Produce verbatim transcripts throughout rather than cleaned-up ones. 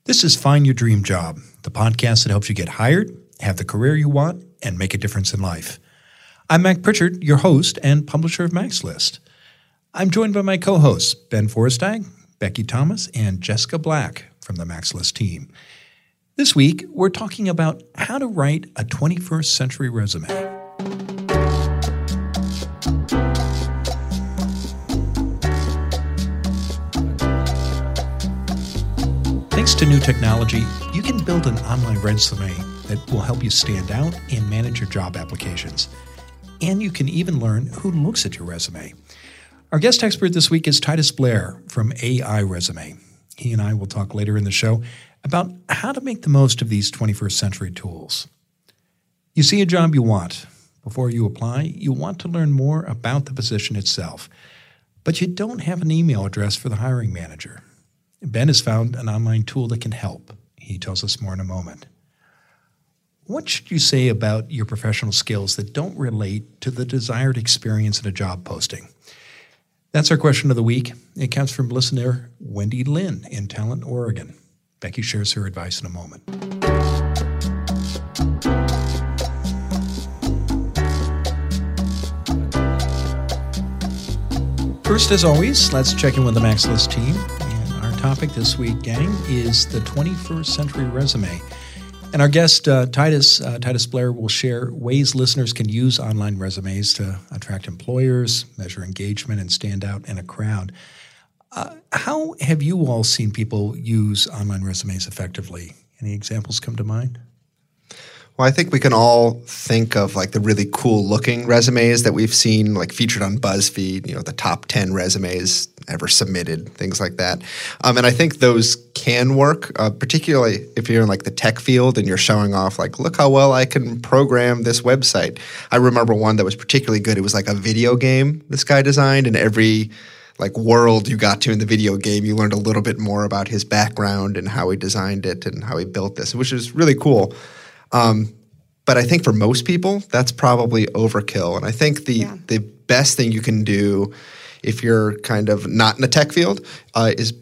This is Find Your Dream Job, the podcast that helps you get hired, have the career you want, and make a difference in life. I'm Mac Pritchard, your host and publisher of MaxList. I'm joined by my co-hosts, Ben Forstag, Becky Thomas, and Jessica Black from the MaxList team. This week, we're talking about how to write a twenty-first century resume. Thanks to new technology, you can build an online resume that will help you stand out and manage your job applications. And you can even learn who looks at your resume. Our guest expert this week is Titus Blair from A I Resume. He and I will talk later in the show about how to make the most of these twenty-first century tools. You see a job you want. Before you apply, you want to learn more about the position itself. But you don't have an email address for the hiring manager. Ben has found an online tool that can help. He tells us more in a moment. What should you say about your professional skills that don't relate to the desired experience in a job posting? That's our question of the week. It comes from listener Wendy Lynn in Talent, Oregon. Becky shares her advice in a moment. First, as always, let's check in with the MaxList team. Topic this week, gang, is the twenty-first century resume. And our guest, uh, Titus, uh, Titus Blair, will share ways listeners can use online resumes to attract employers, measure engagement, and stand out in a crowd. Uh, how have you all seen people use online resumes effectively? Any examples come to mind? Well, I think we can all think of like the really cool looking resumes that we've seen like featured on BuzzFeed, you know, the top ten resumes ever submitted, things like that. Um, and I think those can work, uh, particularly if you're in like the tech field and you're showing off like, look how well I can program this website. I remember one that was particularly good. It was like a video game this guy designed, and every like world you got to in the video game, you learned a little bit more about his background and how he designed it and how he built this, which is really cool. Um, but I think for most people, that's probably overkill. And I think the yeah. the best thing you can do if you're kind of not in the tech field uh, is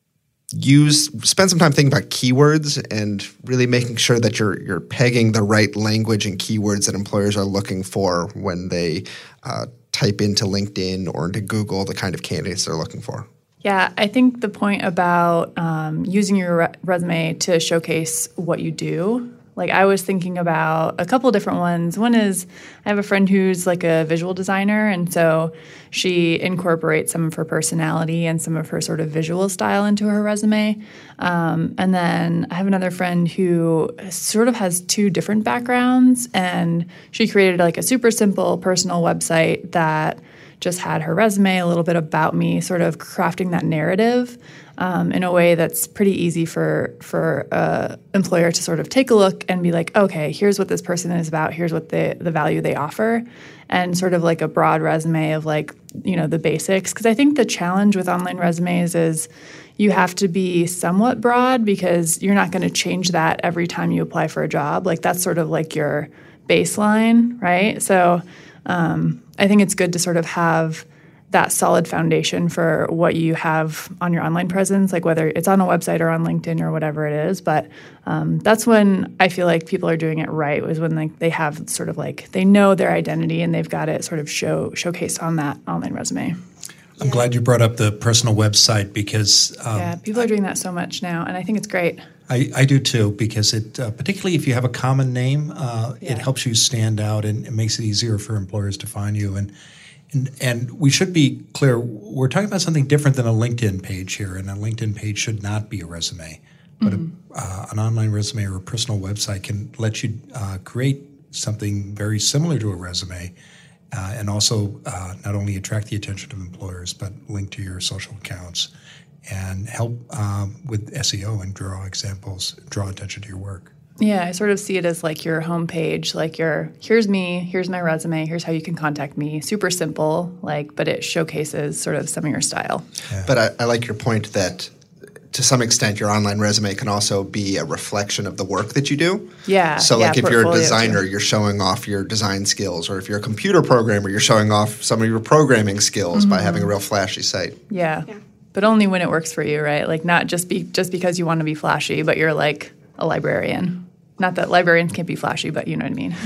use spend some time thinking about keywords and really making sure that you're you're pegging the right language and keywords that employers are looking for when they uh, type into LinkedIn or into Google the kind of candidates they're looking for. Yeah, I think the point about um, using your re- resume to showcase what you do. Like I was thinking about a couple different ones. One is I have a friend who's like a visual designer, and so she incorporates some of her personality and some of her sort of visual style into her resume. Um, and then I have another friend who sort of has two different backgrounds, and she created like a super simple personal website that just had her resume, a little bit about me, sort of crafting that narrative um, in a way that's pretty easy for for an employer to sort of take a look and be like, okay, here's what this person is about, here's what the, the value they offer, and sort of like a broad resume of like, you know, the basics. Because I think the challenge with online resumes is you have to be somewhat broad because you're not going to change that every time you apply for a job. Like that's sort of like your baseline, right? So um, I think it's good to sort of have that solid foundation for what you have on your online presence, like whether it's on a website or on LinkedIn or whatever it is. But um, that's when I feel like people are doing it right, was when like they have sort of like they know their identity and they've got it sort of show showcased on that online resume. I'm yeah. glad you brought up the personal website because um, yeah, people are doing that so much now, and I think it's great. I, I do too, because it uh, particularly if you have a common name, uh, yeah. it helps you stand out and it makes it easier for employers to find you. And And, and we should be clear, we're talking about something different than a LinkedIn page here, and a LinkedIn page should not be a resume. But mm-hmm. a, uh, an online resume or a personal website can let you uh, create something very similar to a resume uh, and also uh, not only attract the attention of employers, but link to your social accounts and help um, with S E O and draw examples, draw attention to your work. Yeah, I sort of see it as like your homepage, like your, here's me, here's my resume, here's how you can contact me. Super simple, like, but it showcases sort of some of your style. Yeah. But I, I like your point that to some extent your online resume can also be a reflection of the work that you do. Yeah. So yeah, like if you're a designer, too. You're showing off your design skills, or if you're a computer programmer, you're showing off some of your programming skills mm-hmm. by having a real flashy site. Yeah. yeah. but only when it works for you, right? Like not just be just because you want to be flashy, but you're like a librarian. Not that librarians can't be flashy, but you know what I mean.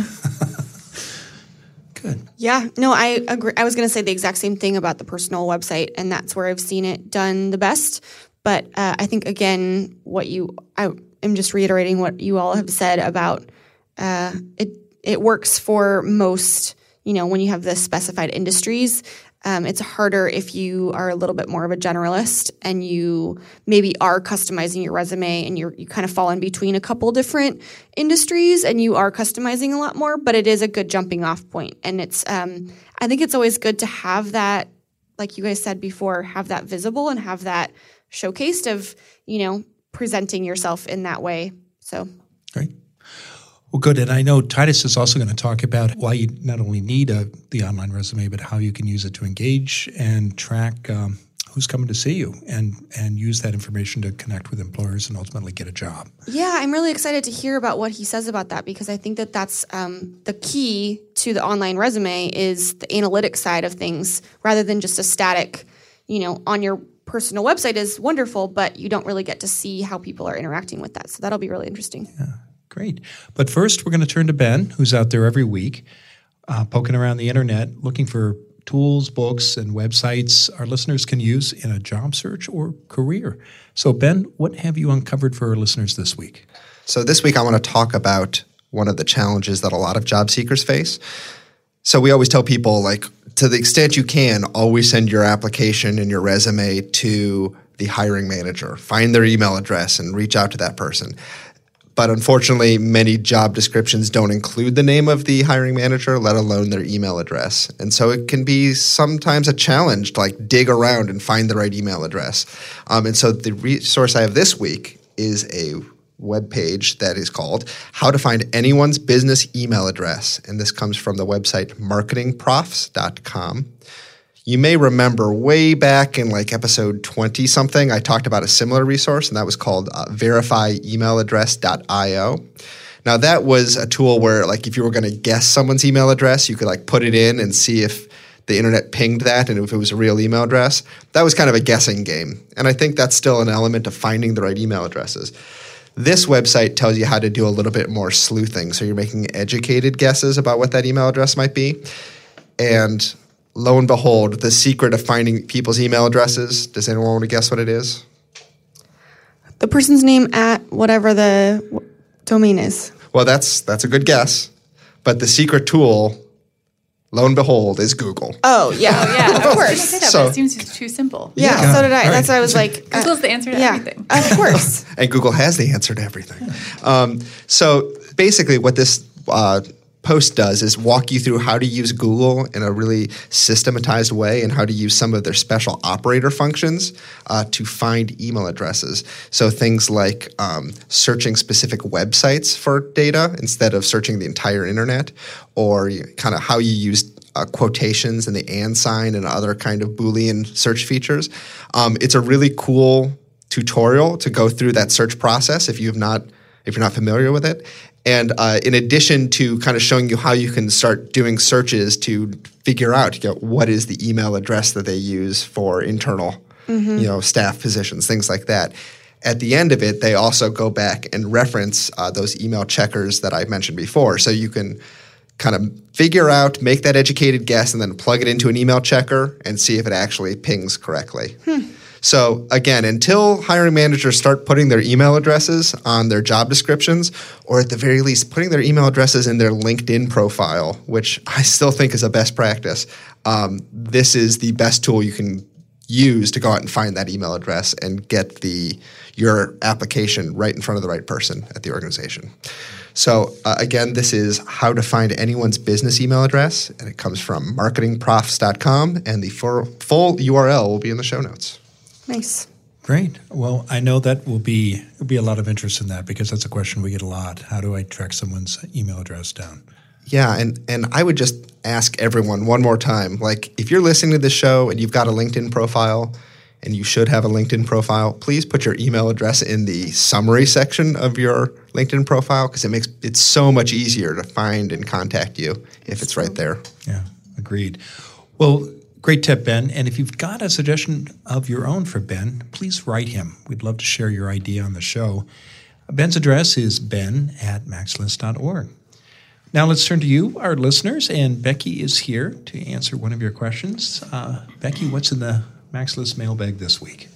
Good. Yeah, no, I agree. I was going to say the exact same thing about the personal website, and that's where I've seen it done the best. But uh, I think, again, what you – I am just reiterating what you all have said about uh, it It works for most, you know, when you have the specified industries. Um, it's harder if you are a little bit more of a generalist and you maybe are customizing your resume and you're, you kind of fall in between a couple different industries and you are customizing a lot more, but it is a good jumping off point. And it's, um, I think it's always good to have that, like you guys said before, have that visible and have that showcased of, you know, presenting yourself in that way. So. Great. Well, good. And I know Titus is also going to talk about why you not only need a, the online resume, but how you can use it to engage and track um, who's coming to see you and, and use that information to connect with employers and ultimately get a job. Yeah, I'm really excited to hear about what he says about that because I think that that's um, the key to the online resume is the analytic side of things rather than just a static, you know, on your personal website is wonderful, but you don't really get to see how people are interacting with that. So that'll be really interesting. Yeah. Great. But first, we're going to turn to Ben, who's out there every week, uh, poking around the internet, looking for tools, books, and websites our listeners can use in a job search or career. So, Ben, what have you uncovered for our listeners this week? So this week I want to talk about one of the challenges that a lot of job seekers face. So we always tell people, like, to the extent you can, always send your application and your resume to the hiring manager. Find their email address and reach out to that person. But unfortunately, many job descriptions don't include the name of the hiring manager, let alone their email address. And so it can be sometimes a challenge to like dig around and find the right email address. Um, and so the resource I have this week is a web page that is called How to Find Anyone's Business Email Address. And this comes from the website marketing profs dot com. You may remember way back in like episode twenty something, I talked about a similar resource, and that was called uh, verify email address dot io. Now that was a tool where like if you were going to guess someone's email address, you could like put it in and see if the internet pinged that and if it was a real email address. That was kind of a guessing game. And I think that's still an element of finding the right email addresses. This website tells you how to do a little bit more sleuthing. So you're making educated guesses about what that email address might be. And lo and behold, the secret of finding people's email addresses, does anyone want to guess what it is? The person's name at whatever the w- domain is. Well, that's that's a good guess. But the secret tool, lo and behold, is Google. Oh, yeah. Oh, yeah. Of I was course. gonna say that, So- but it seems too simple. Yeah, Yeah. so did I. All That's right. why I was like, uh, Google's the answer to yeah, everything. of course. And Google has the answer to everything. Um, so basically what this uh, post does is walk you through how to use Google in a really systematized way and how to use some of their special operator functions uh, to find email addresses. So things like um, searching specific websites for data instead of searching the entire internet, or kind of how you use Uh, quotations and the and sign and other kind of Boolean search features. Um, it's a really cool tutorial to go through that search process if you've not if you're not familiar with it. And uh, in addition to kind of showing you how you can start doing searches to figure out, you know, what is the email address that they use for internal, mm-hmm. you know, staff positions, things like that. At the end of it, they also go back and reference uh, those email checkers that I mentioned before, so you can kind of figure out, make that educated guess, and then plug it into an email checker and see if it actually pings correctly. Hmm. So again, until hiring managers start putting their email addresses on their job descriptions, or at the very least putting their email addresses in their LinkedIn profile, which I still think is a best practice, um, this is the best tool you can use to go out and find that email address and get the your application right in front of the right person at the organization. So uh, again, this is How to Find Anyone's Business Email Address, and it comes from marketing profs dot com, and the full, full U R L will be in the show notes. Nice. Great. Well, I know that will be will be a lot of interest in that because that's a question we get a lot. How do I track someone's email address down? Yeah, and, and I would just ask everyone one more time, like if you're listening to this show and you've got a LinkedIn profile, and you should have a LinkedIn profile, please put your email address in the summary section of your LinkedIn profile because it makes it so much easier to find and contact you if it's right there. Yeah, agreed. Well, Great tip, Ben. And if you've got a suggestion of your own for Ben, please write him. We'd love to share your idea on the show. Ben's address is ben at maxlist dot org. Now let's turn to you, our listeners, and Becky is here to answer one of your questions. Uh, Becky, what's in the MaxList mailbag this week?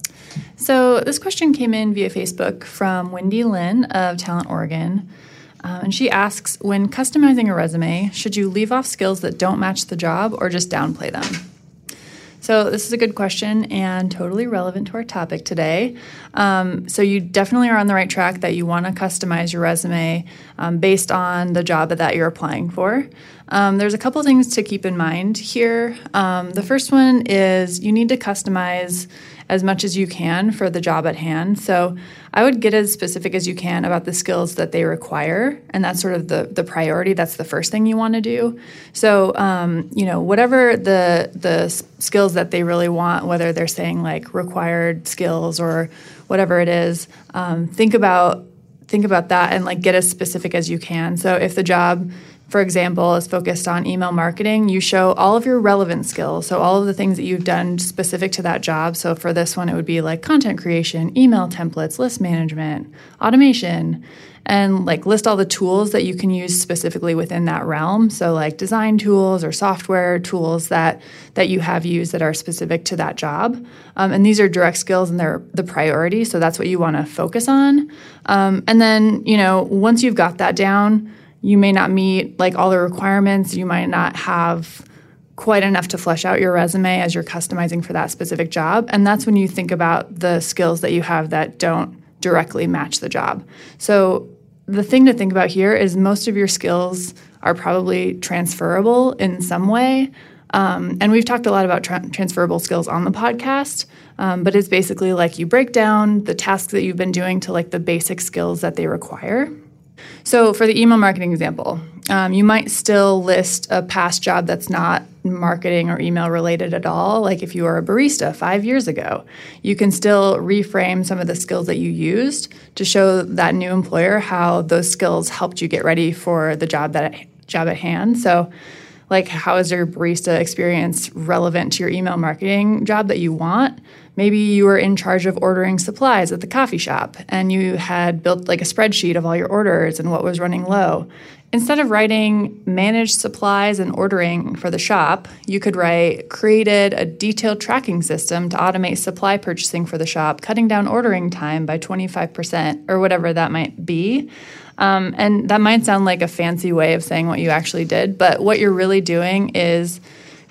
So this question came in via Facebook from Wendy Lynn of Talent Oregon. Um, and she asks, when customizing a resume, should you leave off skills that don't match the job or just downplay them? So this is a good question and totally relevant to our topic today. Um, so you definitely are on the right track that you want to customize your resume um, based on the job that you're applying for. Um, there's a couple things to keep in mind here. Um, the first one is you need to customize as much as you can for the job at hand. So I would get as specific as you can about the skills that they require, and that's sort of the, the priority. That's the first thing you want to do. So, um, you know, whatever the the skills that they really want, whether they're saying like required skills or whatever it is, um, think about think about that and like get as specific as you can. So if the job, for example, is focused on email marketing, you show all of your relevant skills. So all of the things that you've done specific to that job. So for this one, it would be like content creation, email templates, list management, automation, and like list all the tools that you can use specifically within that realm. So like design tools or software tools that that you have used that are specific to that job. Um, and these are direct skills and they're the priority. So that's what you want to focus on. Um, and then, you know, once you've got that down, you may not meet like all the requirements. You might not have quite enough to flesh out your resume as you're customizing for that specific job. And that's when you think about the skills that you have that don't directly match the job. So the thing to think about here is most of your skills are probably transferable in some way. Um, and we've talked a lot about tra- transferable skills on the podcast, um, but it's basically like you break down the tasks that you've been doing to like the basic skills that they require. So for the email marketing example, um, you might still list a past job that's not marketing or email related at all. Like if you were a barista five years ago, you can still reframe some of the skills that you used to show that new employer how those skills helped you get ready for the job that job at hand. So like how is your barista experience relevant to your email marketing job that you want? Maybe you were in charge of ordering supplies at the coffee shop and you had built like a spreadsheet of all your orders and what was running low. Instead of writing managed supplies and ordering for the shop, you could write created a detailed tracking system to automate supply purchasing for the shop, cutting down ordering time by twenty-five percent or whatever that might be. Um, and that might sound like a fancy way of saying what you actually did, but what you're really doing is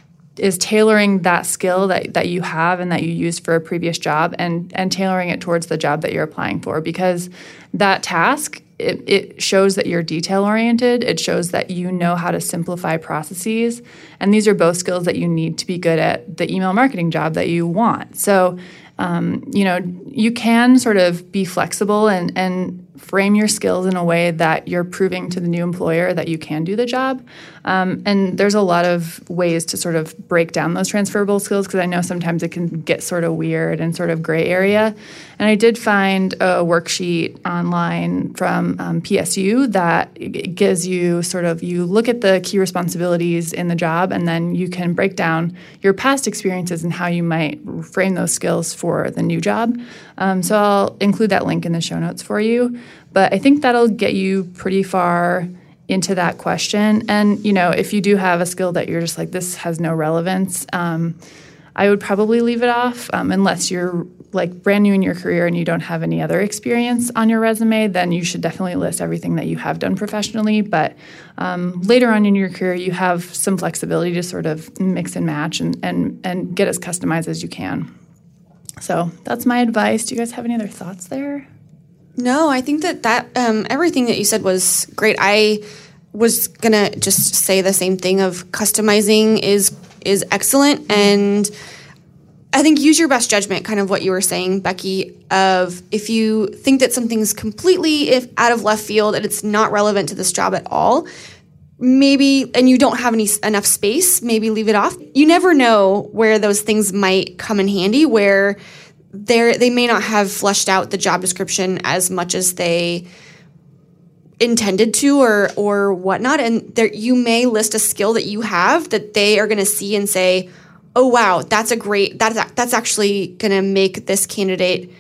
is tailoring that skill that, that you have and that you used for a previous job and, and tailoring it towards the job that you're applying for, because that task, it, it shows that you're detail-oriented. It shows that you know how to simplify processes. And these are both skills that you need to be good at the email marketing job that you want. So, um, you know, you can sort of be flexible and, and frame your skills in a way that you're proving to the new employer that you can do the job. Um, and there's a lot of ways to sort of break down those transferable skills, because I know sometimes it can get sort of weird and sort of gray area. And I did find a worksheet online from um, P S U that gives you sort of, you look at the key responsibilities in the job and then you can break down your past experiences and how you might frame those skills for the new job. Um, so I'll include that link in the show notes for you. But I think that'll get you pretty far into that question. And, you know, if you do have a skill that you're just like, this has no relevance, um, I would probably leave it off um, unless you're like brand new in your career and you don't have any other experience on your resume. Then you should definitely list everything that you have done professionally. But um, later on in your career, you have some flexibility to sort of mix and match and, and, and get as customized as you can. So that's my advice. Do you guys have any other thoughts there? No, I think that, that um, everything that you said was great. I was going to just say the same thing of customizing is is excellent. And I think use your best judgment, kind of what you were saying, Becky, of if you think that something's completely if out of left field and it's not relevant to this job at all, maybe, and you don't have any enough space, maybe leave it off. You never know where those things might come in handy, where They're, they may not have fleshed out the job description as much as they intended to or or whatnot. And there, you may list a skill that you have that they are going to see and say, oh, wow, that's a great, that's, that's actually going to make this candidate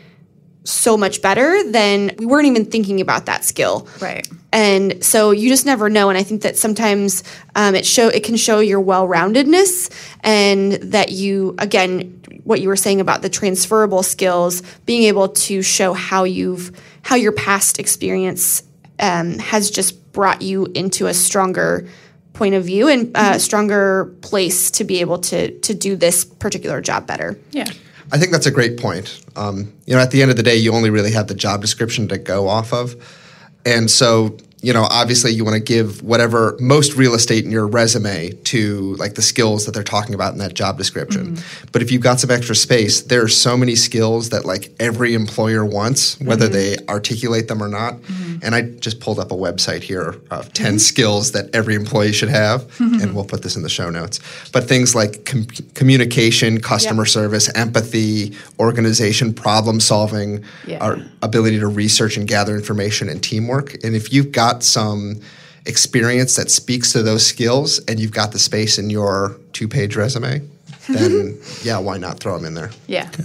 so much better than we weren't even thinking about that skill. Right. And so you just never know. And I think that sometimes um, it show it can show your well-roundedness, and that you, again, what you were saying about the transferable skills, being able to show how you've how your past experience um, has just brought you into a stronger point of view and a uh, stronger place to be able to to do this particular job better. Yeah. I think that's a great point. Um, you know, at the end of the day, you only really have the job description to go off of. And so, you know, obviously you want to give whatever most real estate in your resume to like the skills that they're talking about in that job description. Mm-hmm. But if you've got some extra space, there are so many skills that like every employer wants, whether mm-hmm. they articulate them or not. Mm-hmm. And I just pulled up a website here of ten mm-hmm. skills that every employee should have. Mm-hmm. And we'll put this in the show notes. But things like com- communication, customer yep. service, empathy, organization, problem solving, yeah. our ability to research and gather information, and teamwork. And if you've got some experience that speaks to those skills and you've got the space in your two-page resume, then yeah, why not throw them in there? Yeah. Okay.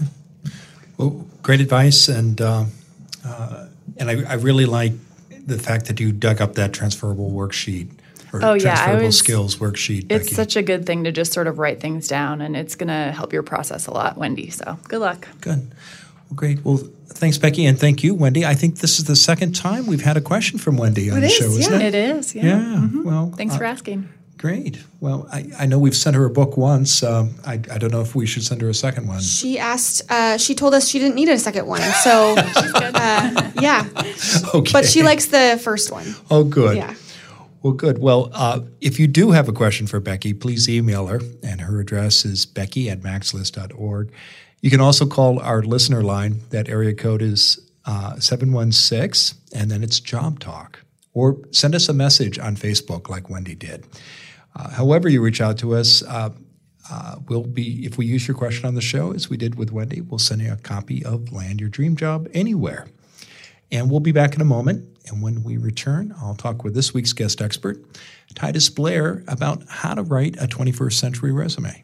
Well, great advice, and uh, uh, and I, I really like the fact that you dug up that transferable worksheet or oh, yeah, transferable was, skills worksheet. It's Becky. such a good thing to just sort of write things down, and it's going to help your process a lot, Wendy. So good luck. Good. Well, great. Well, thanks, Becky, and thank you, Wendy. I think this is the second time we've had a question from Wendy on it the is, show, yeah. isn't it? It is, yeah. Yeah. Mm-hmm. Well, thanks uh, for asking. Great. Well, I, I know we've sent her a book once. Um, I, I don't know if we should send her a second one. She asked, uh, she told us she didn't need a second one. So, uh, yeah. Okay. But she likes the first one. Oh, good. Yeah. Well, good. Well, uh, if you do have a question for Becky, please email her. And her address is becky at maxlist dot org. You can also call our listener line. That area code is uh, seven one six, and then it's Job Talk. Or send us a message on Facebook like Wendy did. Uh, however you reach out to us, uh, uh, we'll be, if we use your question on the show, as we did with Wendy, we'll send you a copy of Land Your Dream Job Anywhere. And we'll be back in a moment. And when we return, I'll talk with this week's guest expert, Titus Blair, about how to write a twenty-first century resume.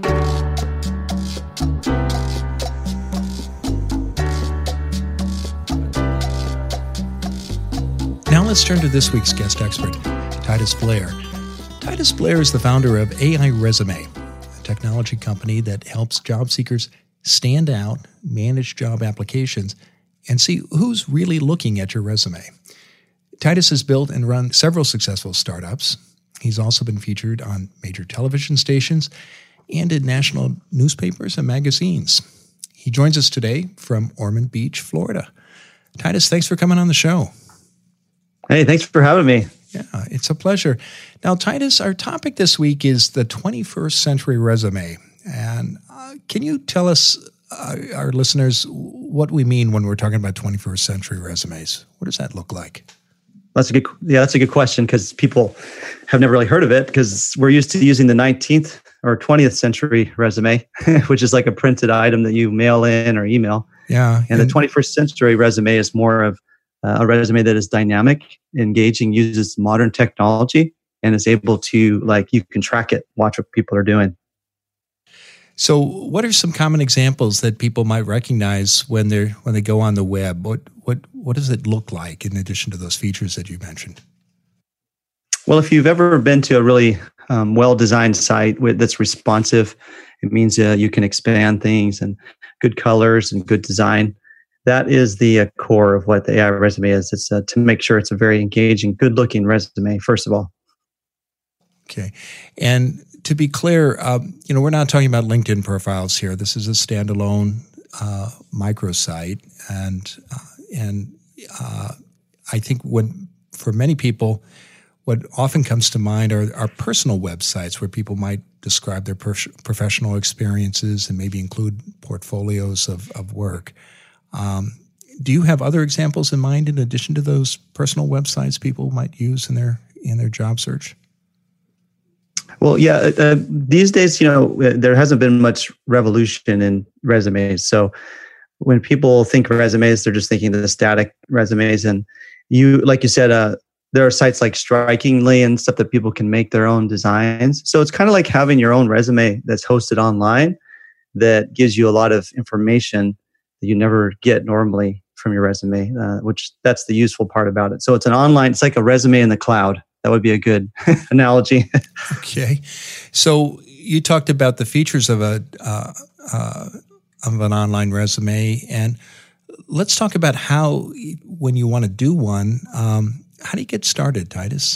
Now let's turn to this week's guest expert, Titus Blair. Titus Blair is the founder of A I Resume, a technology company that helps job seekers stand out, manage job applications, and see who's really looking at your resume. Titus has built and run several successful startups. He's also been featured on major television stations and in national newspapers and magazines. He joins us today from Ormond Beach, Florida. Titus, thanks for coming on the show. Hey, thanks for having me. Yeah, it's a pleasure. Now, Titus, our topic this week is the twenty-first century resume. And uh, can you tell us, uh, our listeners, what we mean when we're talking about twenty-first century resumes? What does that look like? That's a good, yeah, that's a good question, because people have never really heard of it, because we're used to using the nineteenth or twentieth century resume, which is like a printed item that you mail in or email. Yeah. And, and the twenty-first century resume is more of uh, a resume that is dynamic, engaging, uses modern technology, and is able to, like, you can track it, watch what people are doing. So what are some common examples that people might recognize when they're when they go on the web? What what what does it look like in addition to those features that you mentioned? Well, if you've ever been to a really um, well-designed site with, that's responsive, it means uh, you can expand things and good colors and good design. That is the uh, core of what the A I resume is. It's uh, to make sure it's a very engaging, good-looking resume, first of all. Okay. And to be clear, um, you know, we're not talking about LinkedIn profiles here. This is a standalone uh, microsite, and uh, and uh, I think when for many people, what often comes to mind are, are personal websites where people might describe their per- professional experiences and maybe include portfolios of, of work. Um, do you have other examples in mind in addition to those personal websites people might use in their in their job search? Well, yeah, uh, these days, you know, there hasn't been much revolution in resumes. So when people think of resumes, they're just thinking of the static resumes. And you, like you said, uh, there are sites like Strikingly and stuff that people can make their own designs. So it's kind of like having your own resume that's hosted online that gives you a lot of information that you never get normally from your resume, uh, which that's the useful part about it. So it's an online, it's like a resume in the cloud. That would be a good analogy. Okay. So you talked about the features of a uh, uh, of an online resume, and let's talk about how, when you want to do one, um, how do you get started, Titus?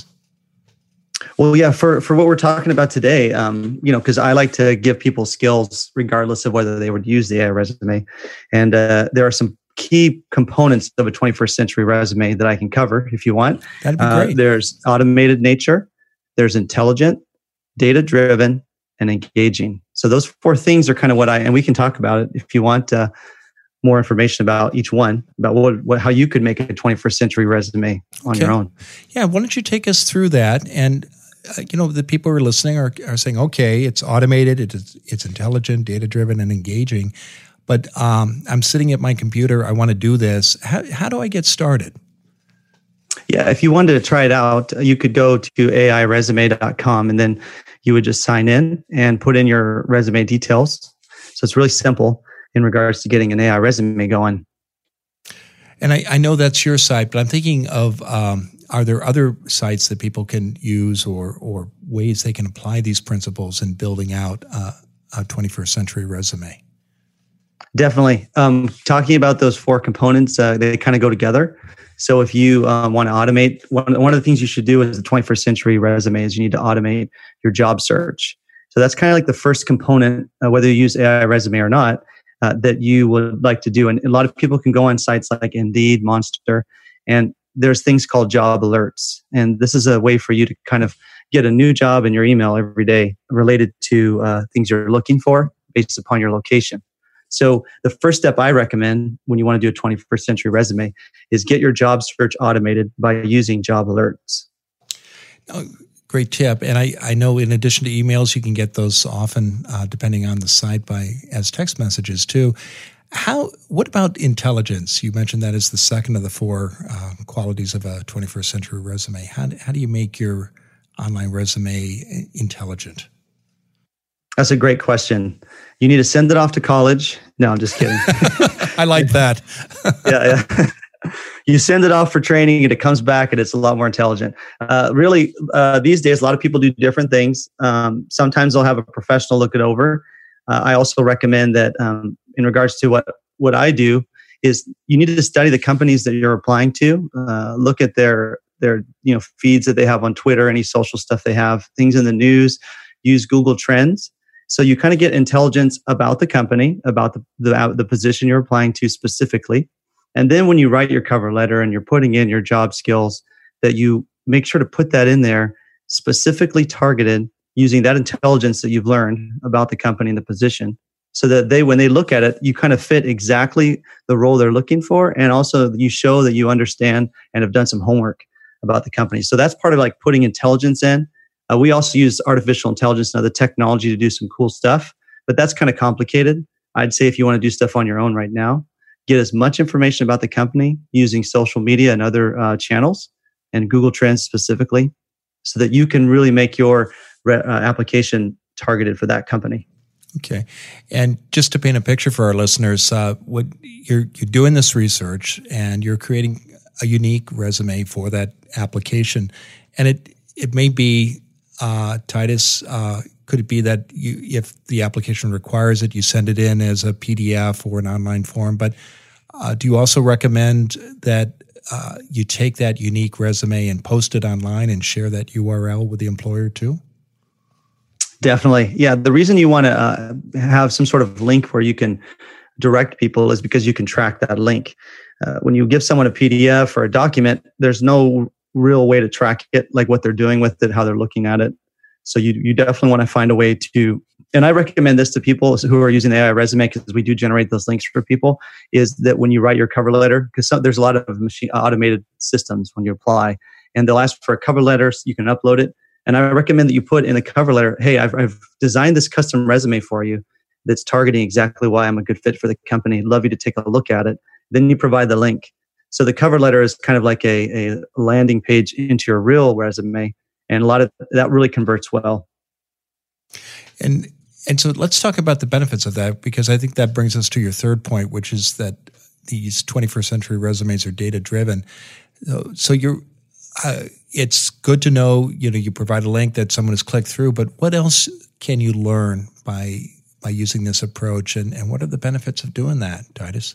Well, yeah, for, for what we're talking about today, um, you know, because I like to give people skills regardless of whether they would use the A I resume. And uh, there are some key components of a twenty-first century resume that I can cover if you want. That'd be great. Uh, there's automated nature, there's intelligent, data-driven, and engaging. So those four things are kind of what I, and we can talk about it if you want uh, more information about each one, about what, what how you could make a twenty-first century resume on Okay. your own. Yeah, why don't you take us through that? And uh, you know, the people who are listening are, are saying, okay, it's automated, it's it's intelligent, data-driven, and engaging. But um, I'm sitting at my computer, I want to do this. How, how do I get started? Yeah, if you wanted to try it out, you could go to A I resume dot com and then you would just sign in and put in your resume details. So it's really simple in regards to getting an A I resume going. And I, I know that's your site, but I'm thinking of, um, are there other sites that people can use, or or ways they can apply these principles in building out uh, a twenty-first century resume? Definitely. Um, talking about those four components, uh, they kind of go together. So if you um, want to automate, one, one of the things you should do as a twenty-first century resume is you need to automate your job search. So that's kind of like the first component, uh, whether you use A I resume or not, uh, that you would like to do. And a lot of people can go on sites like Indeed, Monster, and there's things called job alerts. And this is a way for you to kind of get a new job in your email every day related to uh, things you're looking for based upon your location. So the first step I recommend when you want to do a twenty-first century resume is get your job search automated by using job alerts. Oh, great tip. And I, I know in addition to emails, you can get those often, uh, depending on the site, by as text messages too. How? What about intelligence? You mentioned that as the second of the four uh, qualities of a twenty-first century resume. How, how do you make your online resume intelligent? That's a great question. You need to send it off to college. No, I'm just kidding. I like that. yeah, yeah. You send it off for training and it comes back and it's a lot more intelligent. Uh, really, uh, these days, a lot of people do different things. Um, sometimes they'll have a professional look it over. Uh, I also recommend that um, in regards to what, what I do is you need to study the companies that you're applying to. Uh, look at their, their you know feeds that they have on Twitter, any social stuff they have, things in the news. Use Google Trends. So you kind of get intelligence about the company, about the, the the position you're applying to specifically. And then when you write your cover letter and you're putting in your job skills, that you make sure to put that in there specifically targeted using that intelligence that you've learned about the company and the position, so that they, when they look at it, you kind of fit exactly the role they're looking for. And also you show that you understand and have done some homework about the company. So that's part of like putting intelligence in. Uh, we also use artificial intelligence and other technology to do some cool stuff, but that's kind of complicated. I'd say if you want to do stuff on your own right now, get as much information about the company using social media and other uh, channels and Google Trends specifically, so that you can really make your re- uh, application targeted for that company. Okay. And just to paint a picture for our listeners, uh, what you're you're doing this research and you're creating a unique resume for that application. And it it may be, uh, Titus, uh, could it be that you, if the application requires it, you send it in as a P D F or an online form? But uh, do you also recommend that uh, you take that unique resume and post it online and share that U R L with the employer too? Definitely. Yeah. The reason you want to uh, have some sort of link where you can direct people is because you can track that link. Uh, when you give someone a P D F or a document, there's no real way to track it, like what they're doing with it, how they're looking at it. So you you definitely want to find a way to, and I recommend this to people who are using the A I resume, because we do generate those links for people, is that when you write your cover letter, because there's a lot of machine automated systems when you apply, and they'll ask for a cover letter, so you can upload it. And I recommend that you put in the cover letter, hey, I've, I've designed this custom resume for you that's targeting exactly why I'm a good fit for the company. Love you to take a look at it. Then you provide the link. So the cover letter is kind of like a, a landing page into your real resume, and a lot of that really converts well. And and so let's talk about the benefits of that, because I think that brings us to your third point, which is that these twenty-first century resumes are data driven. So you're, uh, it's good to know, you know, you provide a link that someone has clicked through, but what else can you learn by by using this approach, and, and what are the benefits of doing that, Titus?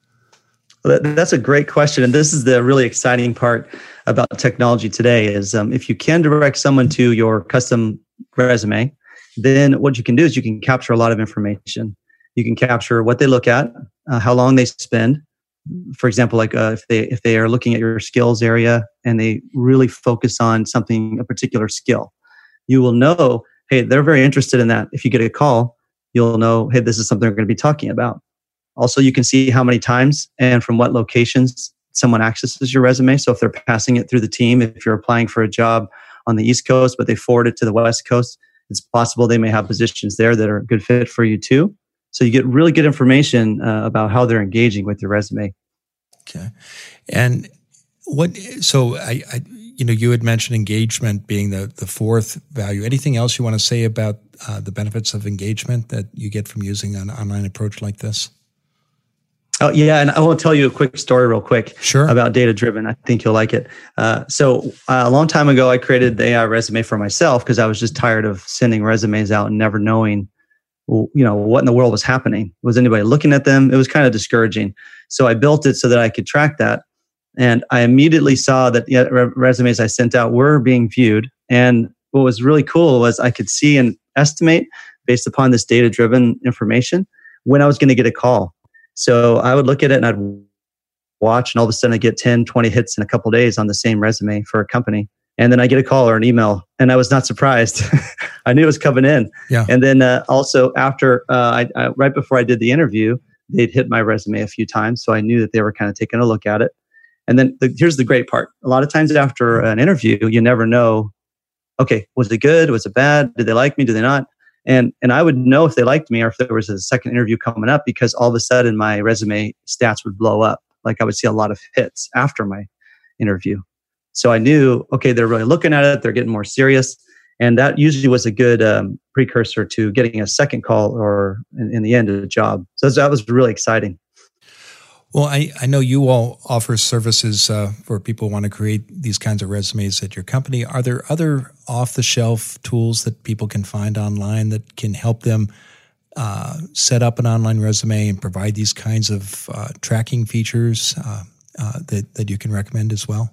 Well, that, that's a great question, and this is the really exciting part about technology today. Is um, if you can direct someone to your custom resume, then what you can do is you can capture a lot of information. You can capture what they look at, uh, how long they spend. For example, like uh, if they if they are looking at your skills area and they really focus on something, a particular skill, you will know, hey, they're very interested in that. If you get a call, you'll know, hey, this is something we're going to be talking about. Also, you can see how many times and from what locations someone accesses your resume. So if they're passing it through the team, if you're applying for a job on the East Coast, but they forward it to the West Coast, it's possible they may have positions there that are a good fit for you too. So you get really good information uh, about how they're engaging with your resume. Okay. And what, so I, I, you know, you had mentioned engagement being the, the fourth value. Anything else you want to say about uh, the benefits of engagement that you get from using an online approach like this? Oh, yeah. And I will tell you a quick story real quick sure. about data-driven. I think you'll like it. Uh, so uh, a long time ago, I created the A I resume for myself because I was just tired of sending resumes out and never knowing, you know, what in the world was happening. Was anybody looking at them? It was kind of discouraging. So I built it so that I could track that. And I immediately saw that the resumes I sent out were being viewed. And what was really cool was I could see and estimate based upon this data-driven information when I was going to get a call. So I would look at it and I'd watch, and all of a sudden I get ten, twenty hits in a couple of days on the same resume for a company. And then I get a call or an email, and I was not surprised. I knew it was coming in. Yeah. And then uh, also after, uh, I, I, right before I did the interview, they'd hit my resume a few times. So I knew that they were kind of taking a look at it. And then the, here's the great part. A lot of times after an interview, you never know, okay, was it good? Was it bad? Did they like me? Did they not? And and I would know if they liked me or if there was a second interview coming up, because all of a sudden my resume stats would blow up. Like I would see a lot of hits after my interview. So I knew, okay, they're really looking at it. They're getting more serious. And that usually was a good um, precursor to getting a second call or in, in the end, a job. So that was really exciting. Well, I, I know you all offer services uh, for people who want to create these kinds of resumes at your company. Are there other off-the-shelf tools that people can find online that can help them uh, set up an online resume and provide these kinds of uh, tracking features uh, uh, that, that you can recommend as well?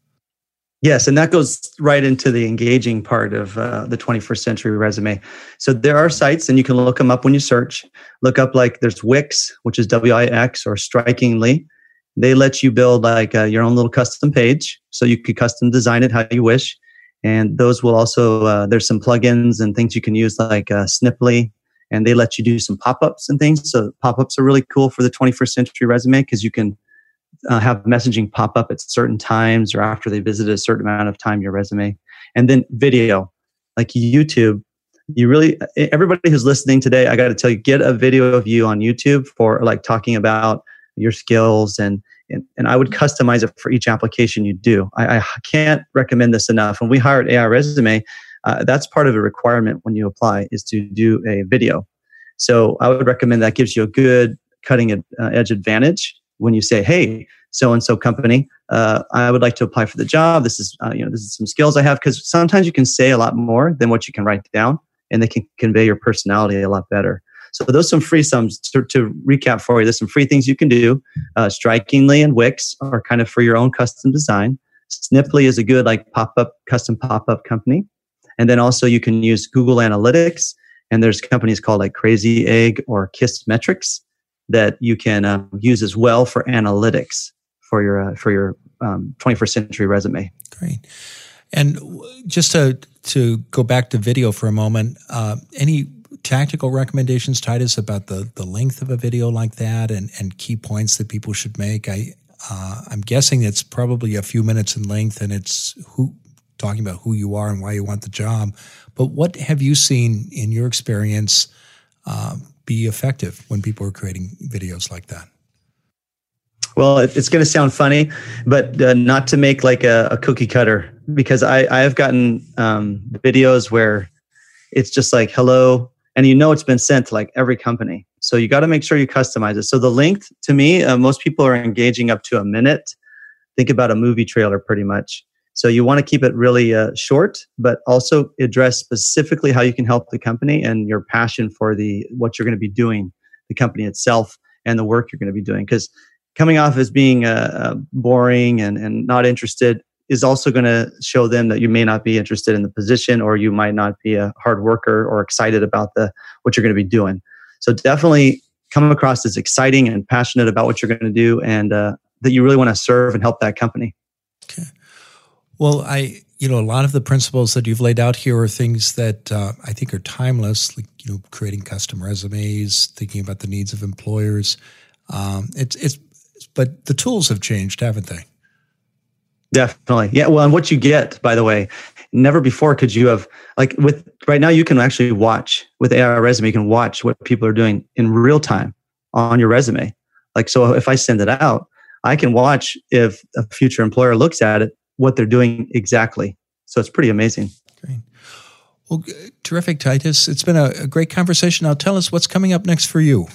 Yes, and that goes right into the engaging part of uh, the twenty-first century resume. So there are sites, and you can look them up when you search. Look up like there's Wix, which is W I X, or Strikingly. They let you build like uh, your own little custom page, so you could custom design it how you wish. And those will also, uh, there's some plugins and things you can use like uh, Sniply, and they let you do some pop-ups and things. So pop-ups are really cool for the twenty-first century resume because you can Uh, have messaging pop up at certain times or after they visit a certain amount of time your resume. And then video, like YouTube. You really, everybody who's listening today, I got to tell you, get a video of you on YouTube for like talking about your skills, and and, and I would customize it for each application you do. I, I can't recommend this enough. When we hired A I Resume, uh, that's part of a requirement when you apply is to do a video. So I would recommend that. Gives you a good cutting uh, edge advantage when you say, hey, so-and-so company, uh, I would like to apply for the job. This is, uh, you know, this is some skills I have. Because sometimes you can say a lot more than what you can write down, and they can convey your personality a lot better. So those some free sums to, to recap for you. There's some free things you can do. Uh, Strikingly and Wix are kind of for your own custom design. Sniply is a good like pop-up, custom pop-up company. And then also you can use Google Analytics, and there's companies called like Crazy Egg or Kissmetrics that you can uh, use as well for analytics for your uh, for your um, twenty-first century resume. Great. And just to to go back to video for a moment, uh, any tactical recommendations, Titus, about the, the length of a video like that and, and key points that people should make? I uh, I'm guessing it's probably a few minutes in length, and it's who talking about who you are and why you want the job. But what have you seen in your experience Uh, be effective when people are creating videos like that? Well, it, it's going to sound funny, but uh, not to make like a, a cookie cutter, because I, I have gotten um, videos where it's just like, hello, and you know it's been sent to like every company. So you got to make sure you customize it. So the length, to me, uh, most people are engaging up to a minute. Think about a movie trailer pretty much. So you want to keep it really uh, short, but also address specifically how you can help the company and your passion for the what you're going to be doing, the company itself, and the work you're going to be doing. Because coming off as being uh, uh, boring and, and not interested is also going to show them that you may not be interested in the position, or you might not be a hard worker or excited about the what you're going to be doing. So definitely come across as exciting and passionate about what you're going to do, and uh, that you really want to serve and help that company. Okay. Well, I, you know, a lot of the principles that you've laid out here are things that uh, I think are timeless, like, you know, creating custom resumes, thinking about the needs of employers. Um, it's, it's, but the tools have changed, haven't they? Definitely. Yeah. Well, and what you get, by the way, never before could you have, like with right now, you can actually watch with A I resume, you can watch what people are doing in real time on your resume. Like, so if I send it out, I can watch if a future employer looks at it, what they're doing exactly. So it's pretty amazing. Great. Well, terrific, Titus. It's been a, a great conversation. Now tell us what's coming up next for you.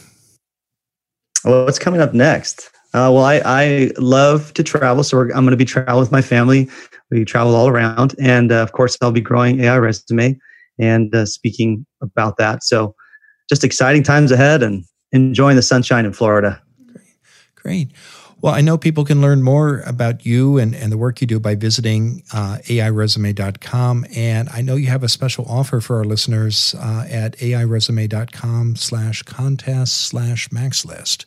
Well, what's coming up next? Uh, well, I, I love to travel. So we're, I'm going to be traveling with my family. We travel all around. And uh, of course, I'll be growing A I Resume and uh, speaking about that. So just exciting times ahead and enjoying the sunshine in Florida. Great. Great. Well, I know people can learn more about you and, and the work you do by visiting uh, A I resume dot com. And I know you have a special offer for our listeners uh, at A I resume dot com slash contest slash max list.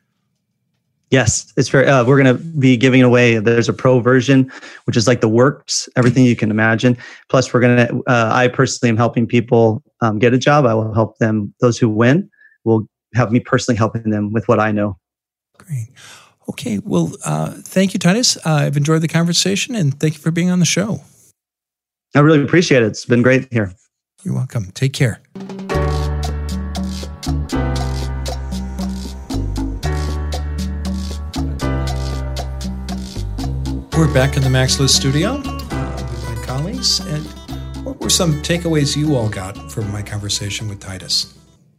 Yes, it's very, uh, we're going to be giving away, there's a pro version, which is like the works, everything you can imagine. Plus, we're going to, uh, I personally am helping people um, get a job. I will help them, those who win will have me personally helping them with what I know. Great. Okay, well, uh, thank you, Titus. Uh, I've enjoyed the conversation, and thank you for being on the show. I really appreciate it. It's been great here. You're welcome. Take care. We're back in the MaxList studio uh, with my colleagues. And what were some takeaways you all got from my conversation with Titus?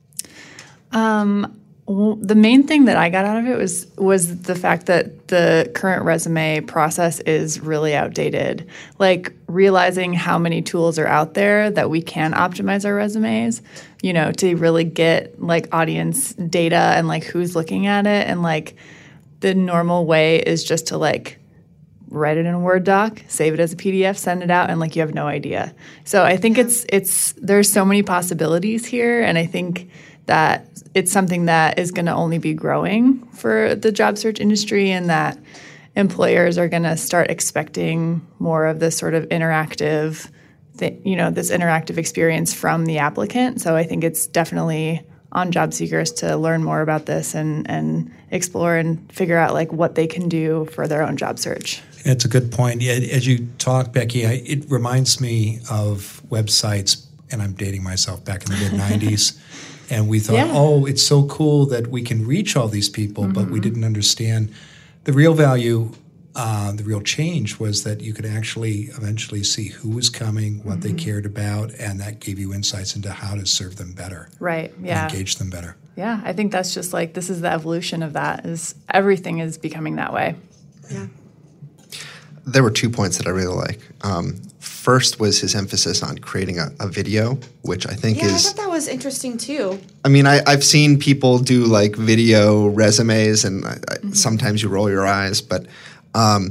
Um. Well, the main thing that I got out of it was was the fact that the current resume process is really outdated. Like realizing how many tools are out there that we can optimize our resumes, you know, to really get like audience data and like who's looking at it. And like the normal way is just to like write it in a Word doc, save it as a P D F, send it out, and like you have no idea. So I think it's it's there's so many possibilities here, and I think that it's something that is going to only be growing for the job search industry, and that employers are going to start expecting more of this sort of interactive, th- you know, this interactive experience from the applicant. So I think it's definitely on job seekers to learn more about this and, and explore and figure out like what they can do for their own job search. It's a good point. As you talk, Becky, I, it reminds me of websites, and I'm dating myself, back in the mid nineties. And we thought, yeah. oh, it's so cool that we can reach all these people, mm-hmm. but we didn't understand the real value, uh, the real change was that you could actually eventually see who was coming, what mm-hmm. they cared about, and that gave you insights into how to serve them better. Right, yeah. And engage them better. Yeah, I think that's just like, this is the evolution of that, is everything is becoming that way. Yeah. There were two points that I really like. Um, first was his emphasis on creating a, a video, which I think yeah, is... Yeah, I thought that was interesting too. I mean, I, I've seen people do like video resumes, and I, mm-hmm. I, sometimes you roll your eyes, but... Um,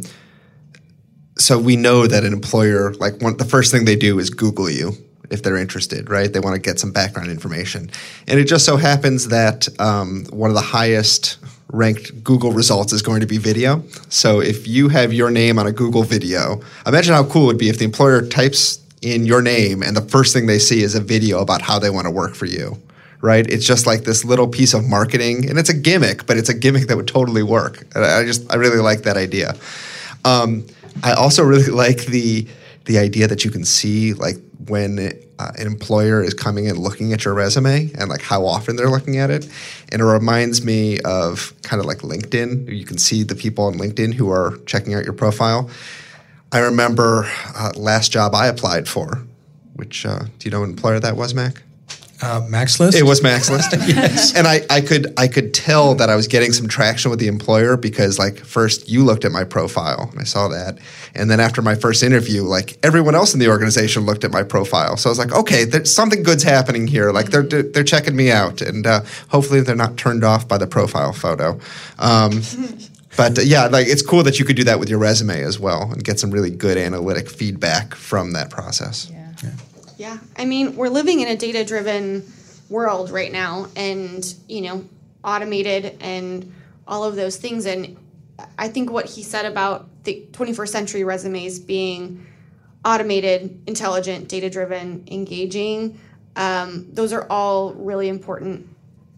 so we know that an employer, like one, the first thing they do is Google you if they're interested, right? They want to get some background information. And it just so happens that um, one of the highest ranked Google results is going to be video. So if you have your name on a Google video, imagine how cool it would be if the employer types in your name and the first thing they see is a video about how they want to work for you, right? It's just like this little piece of marketing, and it's a gimmick, but it's a gimmick that would totally work. And I just, I really like that idea. Um, I also really like the the idea that you can see like when uh, an employer is coming and looking at your resume and like how often they're looking at it. And it reminds me of kind of like LinkedIn. You can see the people on LinkedIn who are checking out your profile. I remember uh, last job I applied for, which, uh, do you know what employer that was, Mac? Uh, Max List? It was Max List. Yes. And I, I could I could tell that I was getting some traction with the employer because like first you looked at my profile and I saw that. And then after my first interview, like everyone else in the organization looked at my profile. So I was like, okay, there's something good's happening here. Like they're they're checking me out. And uh, hopefully they're not turned off by the profile photo. Um, but uh, yeah, like it's cool that you could do that with your resume as well and get some really good analytic feedback from that process. Yeah. Yeah. Yeah. I mean, we're living in a data-driven world right now and, you know, automated and all of those things. And I think what he said about the twenty-first century resumes being automated, intelligent, data-driven, engaging, um, those are all really important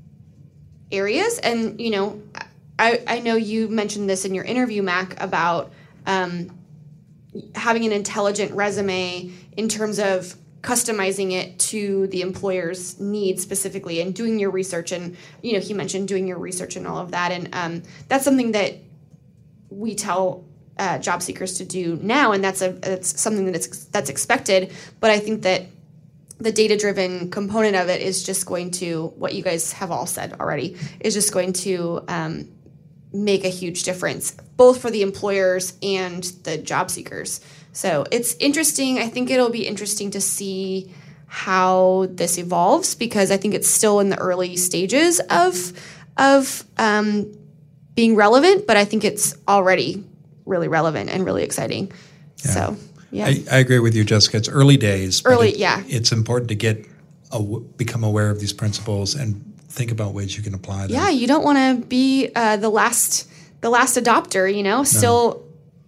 areas. And, you know, I, I know you mentioned this in your interview, Mac, about um, having an intelligent resume in terms of customizing it to the employer's needs specifically and doing your research. And, you know, he mentioned doing your research and all of that. And um, that's something that we tell uh, job seekers to do now. And that's a that's something that it's, that's expected. But I think that the data-driven component of it is just going to, what you guys have all said already, is just going to um, make a huge difference, both for the employers and the job seekers. So it's interesting. I think it'll be interesting to see how this evolves because I think it's still in the early stages of of um, being relevant, but I think it's already really relevant and really exciting. Yeah. So, yeah. I, I agree with you, Jessica. It's early days. but Early, it- yeah. It's important to get a, become aware of these principles and think about ways you can apply them. Yeah, you don't want to be uh, the last the last adopter, you know, still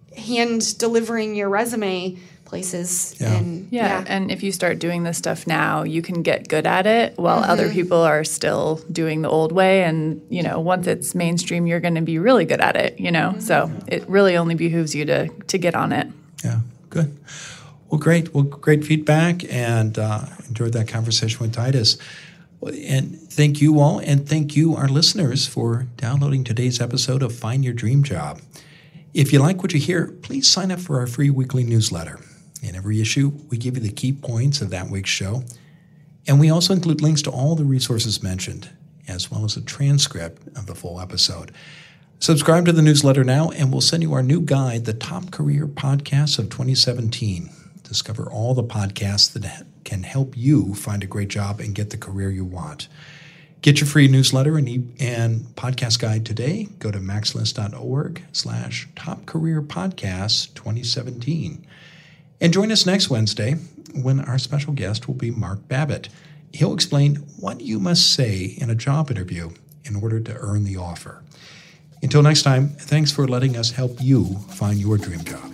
hand delivering your resume places. Yeah. And Yeah, and if you start doing this stuff now, you can get good at it while other people are still doing the old way. And, you know, once it's mainstream, you're going to be really good at it, you know. So it really only behooves you to to get on it. Yeah, good. Well, great. Well, great feedback, and uh, enjoyed that conversation with Titus. Well, and thank you all, and thank you, our listeners, for downloading today's episode of Find Your Dream Job. If you like what you hear, please sign up for our free weekly newsletter. In every issue, we give you the key points of that week's show, and we also include links to all the resources mentioned, as well as a transcript of the full episode. Subscribe to the newsletter now, and we'll send you our new guide, The Top Career Podcasts of twenty seventeen. Discover all the podcasts that can help you find a great job and get the career you want. Get your free newsletter and, e- and podcast guide today. Go to maxlist.org slash top career podcasts 2017. And join us next Wednesday when our special guest will be Mark Babbitt. He'll explain what you must say in a job interview in order to earn the offer. Until next time, thanks for letting us help you find your dream job.